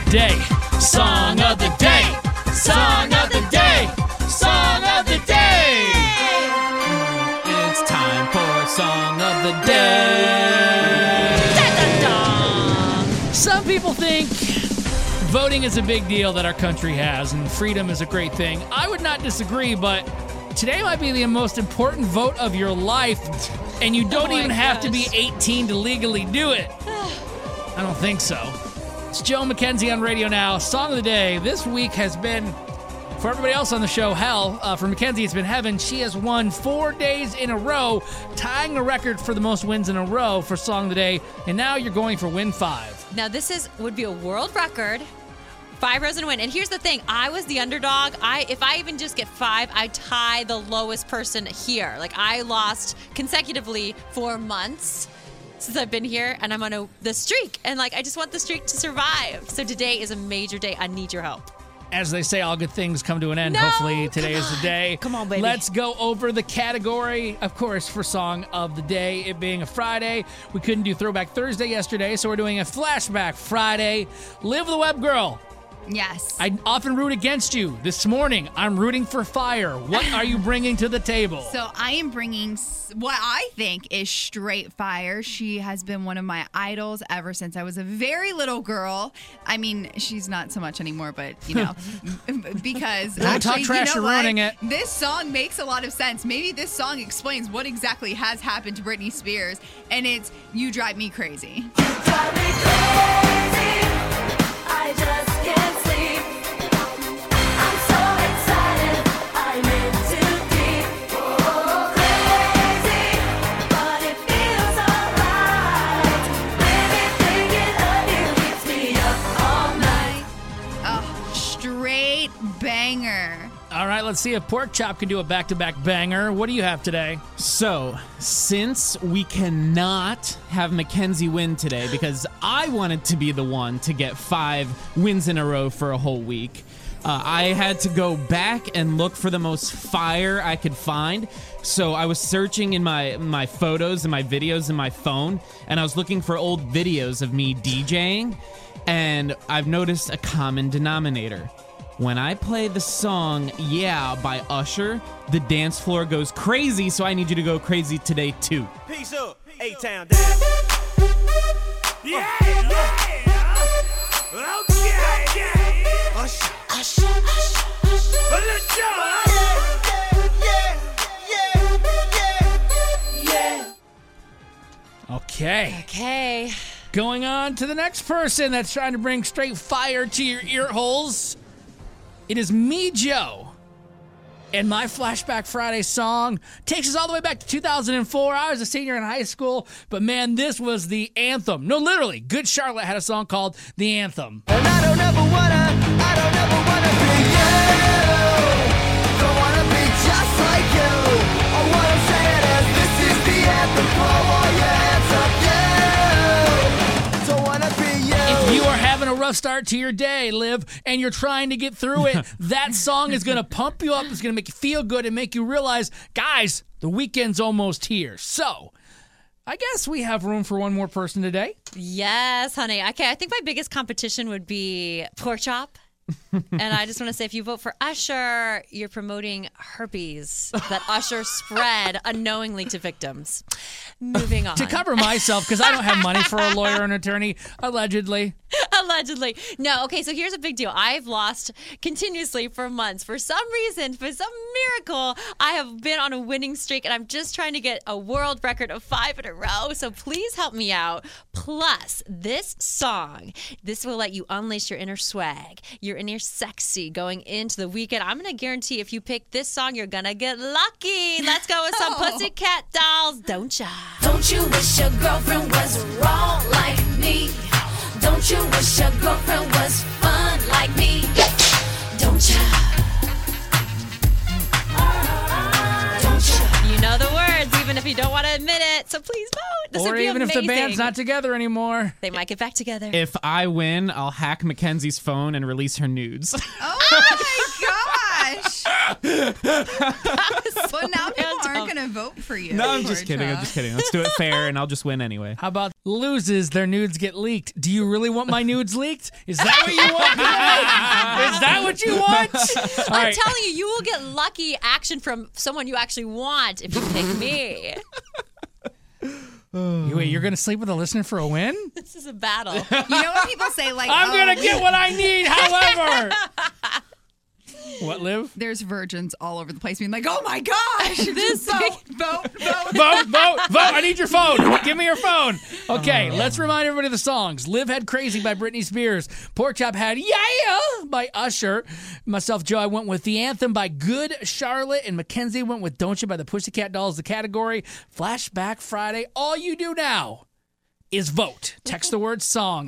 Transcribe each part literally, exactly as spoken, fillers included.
day. Song of the day. Song of the day. Song of the day. It's time for Song of the Day. Da-da-da. Some people think voting is a big deal that our country has, and freedom is a great thing. I would not disagree, but today might be the most important vote of your life, and you don't Oh even my have gosh. to be eighteen to legally do it. I don't think so. It's Joe McKenzie on Radio Now. Song of the Day. This week has been, for everybody else on the show, hell. Uh, for Mackenzie, it's been heaven. She has won four days in a row, tying a record for the most wins in a row for Song of the Day, and now you're going for win five. Now, this is would be a world record. Five rows and a win. And here's the thing. I was the underdog. I If I even just get five, I tie the lowest person here. Like, I lost consecutively for months since I've been here, and I'm on a the streak. And, like, I just want the streak to survive. So today is a major day. I need your help. As they say, all good things come to an end. No, Hopefully today come is the on. day. Come on, baby. Let's go over the category, of course, for Song of the Day. It being a Friday, we couldn't do Throwback Thursday yesterday, so we're doing a Flashback Friday. Live the Web Girl. Yes. I often root against you. This morning, I'm rooting for fire. What are you bringing to the table? So I am bringing s- what I think is straight fire. She has been one of my idols ever since I was a very little girl. I mean, she's not so much anymore, but, you know, because Don't talk actually, trash, you know you're what? ruining it. This song makes a lot of sense. Maybe this song explains what exactly has happened to Britney Spears, and it's You Drive Me Crazy. Drive me crazy. I just can't sleep. I'm so excited. I'm in too deep. Oh, crazy, but it feels alright. Baby, thinking of you keeps me up all night. Oh, straight banger. All right, let's see if Pork Chop can do a back-to-back banger. What do you have today? So, since we cannot have Mackenzie win today because I wanted to be the one to get five wins in a row for a whole week, uh, I had to go back and look for the most fire I could find. So I was searching in my, my photos and my videos in my phone, and I was looking for old videos of me DJing, and I've noticed a common denominator. When I play the song Yeah by Usher, the dance floor goes crazy, so I need you to go crazy today too. Peace up, A-Town down. Yeah, yeah. Okay, yeah. Usher, Usher, Usher, Usher. Let's go. Yeah, yeah, yeah, yeah. Okay. Okay. Going on to the next person that's trying to bring straight fire to your ear holes. It is me, Joe. And my Flashback Friday song takes us all the way back to two thousand four. I was a senior in high school, but man, this was the anthem. No, literally, Good Charlotte had a song called The Anthem. And I don't ever wanna, I don't ever wanna be you. Don't wanna be just like you. All what I'm saying is this is the anthem for all your hands up, you. Don't wanna be you. If you are having a rough start to your day, Liv, and you're trying to get through it, that song is going to pump you up. It's going to make you feel good and make you realize, guys, the weekend's almost here. So, I guess we have room for one more person today. Yes, honey. Okay, I think my biggest competition would be Pork Chop. And I just want to say, if you vote for Usher, you're promoting herpes that Usher spread unknowingly to victims. Moving on. To cover myself, because I don't have money for a lawyer and attorney, allegedly. Allegedly. No, okay, so here's a big deal. I've lost continuously for months. For some reason, for some miracle, I have been on a winning streak, and I'm just trying to get a world record of five in a row. So please help me out. Plus, this song, this will let you unleash your inner swag, your inner sexy going into the weekend. I'm going to guarantee if you pick this song, you're going to get lucky. Let's go with some Oh. Pussycat Dolls, Don't Ya? Don't you wish your girlfriend was wrong like me? Don't you wish your girlfriend was fun like me? Don't ya? Don't ya? You know the words, even if you don't want to admit it. So please vote. This or would be even amazing. if the band's not together anymore. They might get back together. If I win, I'll hack Mackenzie's phone and release her nudes. Oh my gosh. Well, now people aren't going to vote for you. No, I'm just Pork kidding. I'm chop. just kidding. Let's do it fair, and I'll just win anyway. How about loses, their nudes get leaked? Do you really want my nudes leaked? Is that what you want today? Is that what you want? All I'm right. telling you, you will get lucky action from someone you actually want if you pick me. Wait, you're going to sleep with a listener for a win? This is a battle. You know when people say, like, I'm oh, going to get what I need, however. What, Liv? there's virgins all over the place being like, oh my gosh, This vote, vote, vote. Vote, vote, vote. I need your phone. Give me your phone. Okay, let's remind everybody of the songs. Liv had Crazy by Britney Spears. Pork Chop had Yeah by Usher. Myself, Joe, I went with The Anthem by Good Charlotte. And Mackenzie went with Don't You by the Pussycat Dolls. The category, Flashback Friday. All you do now is vote. Text the word song.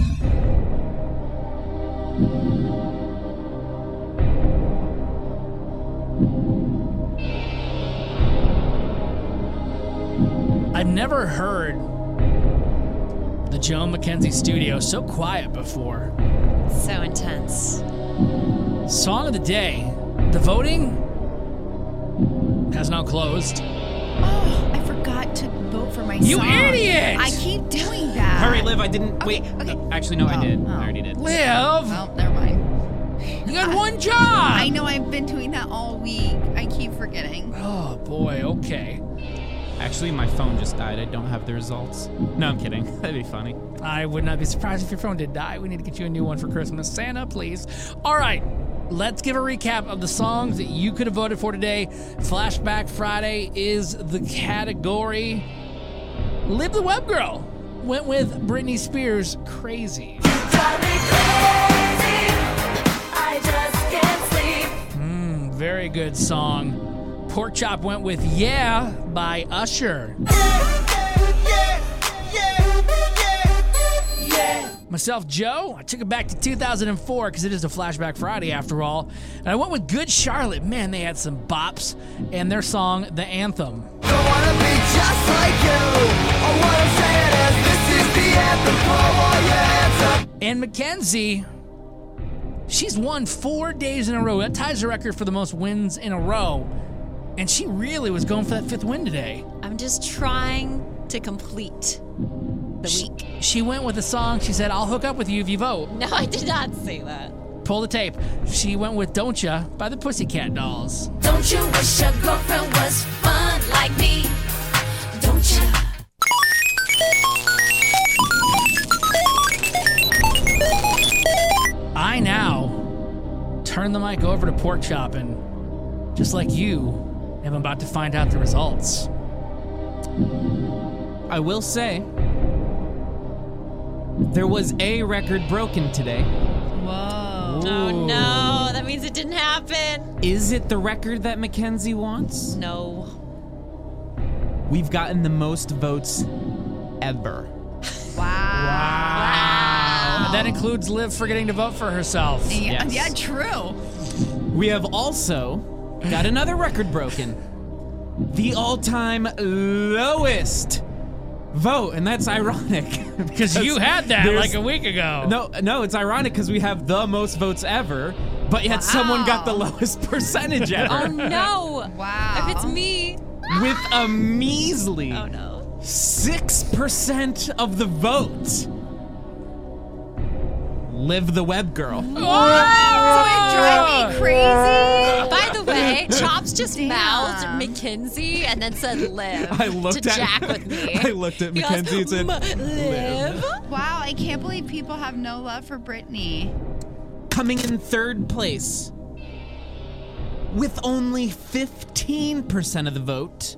I've never heard the Joe Mackenzie studio so quiet before. So intense. Song of the day. The voting has now closed. Oh, I forgot to vote for my You song. idiot! I keep doing that. Hurry, Liv. I didn't. Okay, wait. okay. Uh, actually, no, I Oh, did. oh. I already did. Liv, Oh, never mind. you got one job. I know I've been doing that all week. I keep forgetting. Oh, boy, okay. Actually, my phone just died. I don't have the results. No, I'm kidding. That'd be funny. I would not be surprised if your phone did die. We need to get you a new one for Christmas. Santa, please. All right, let's give a recap of the songs that you could have voted for today. Flashback Friday is the category. Liv the Web Girl went with Britney Spears' Crazy. Drive me crazy. I just can't sleep. Mm, very good song. Pork Chop went with Yeah by Usher. Myself, Joe, I took it back to two thousand four because it is a Flashback Friday after all. And I went with Good Charlotte. Man, they had some bops. And their song, The Anthem. Don't wanna be just like you. Oh, what I'm saying is this is the anthem for all your hands up. And Mackenzie, she's won four days in a row. That ties the record for the most wins in a row. And she really was going for that fifth win today. I'm just trying to complete the She, week. she went with a song. She said, I'll hook up with you if you vote. No, I did not say that. Pull the tape. She went with Don't Ya by the Pussycat Dolls. Don't you wish your girlfriend was fun like me? Don't you? I now turn the mic over to Pork Chop, and just like you, am about to find out the results. I will say, there was a record broken today. Whoa. Oh no, that means it didn't happen. Is it the record that Mackenzie wants? No. We've gotten the most votes ever. Wow. That includes Liv forgetting to vote for herself. Yeah, Yes. yeah, true. We have also got another record broken. The all-time lowest vote, and that's ironic. Because you had that there's- like a week ago. No, no, it's ironic because we have the most votes ever, but yet someone got the Wow. lowest percentage ever. Oh no. Wow. If it's me. With a measly Oh no. six percent of the vote. Liv the Web Girl. So it drive me crazy. By the way, Chops just Damn. mouthed Mackenzie and then said live I looked to at Jack with me. I looked at He goes, Mackenzie and said, "M- live. Wow, I can't believe people have no love for Britney. coming in third place with only fifteen percent of the vote,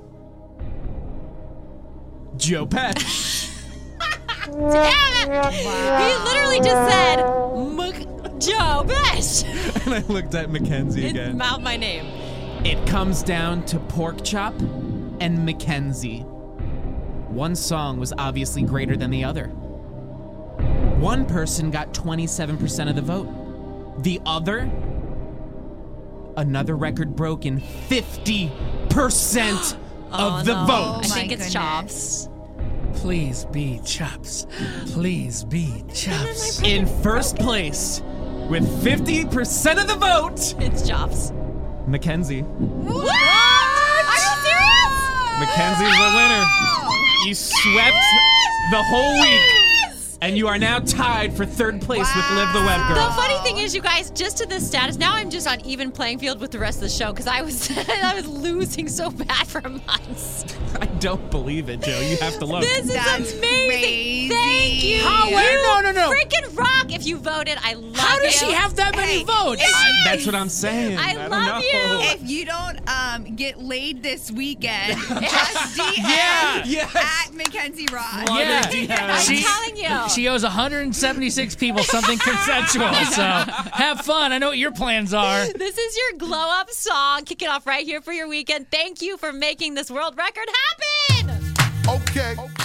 Joe Pesci. Damn it. He literally just said Mc- Joe Besh. And I looked at Mackenzie It again. mouthed my name. It comes down to Pork Chop and Mackenzie. One song was obviously greater than the other. One person got twenty-seven percent of the vote. The other, another record broken, fifty percent of Oh, the no. vote. I my think it's goodness. Chops. Please be Chops. Please be Chops. In first place, with fifty percent of the vote, It's Chops. Mackenzie. What? Are you serious? Mackenzie's the winner. You swept the whole week. And you are now tied for third place with Liv the Web Girl. The funny thing is, you guys, just to this status, now I'm just on even playing field with the rest of the show because I was I was losing so bad for months. I don't believe it, Joe. You have to look. This is That's amazing. crazy. Thank you. How- You no, no, no. freaking rock if you voted. I love you. How does she have that many Hey, votes? I- that's what I'm saying. I don't love know. you. If you don't um, get laid this weekend, just D M Yeah. Yes. at Mackenzie Ross. Yeah. I'm She- telling you. She owes one hundred seventy-six people something consensual. So have fun. I know what your plans are. This is your glow up song. Kick it off right here for your weekend. Thank you for making this world record happen. Okay.